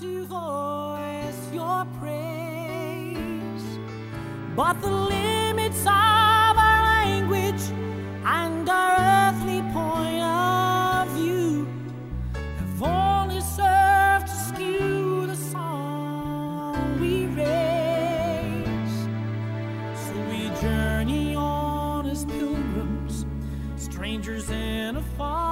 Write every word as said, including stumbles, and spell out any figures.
to voice your praise, but the limits of our language and our earthly point of view have only served to skew the song we raise. So we journey on as pilgrims, strangers in a far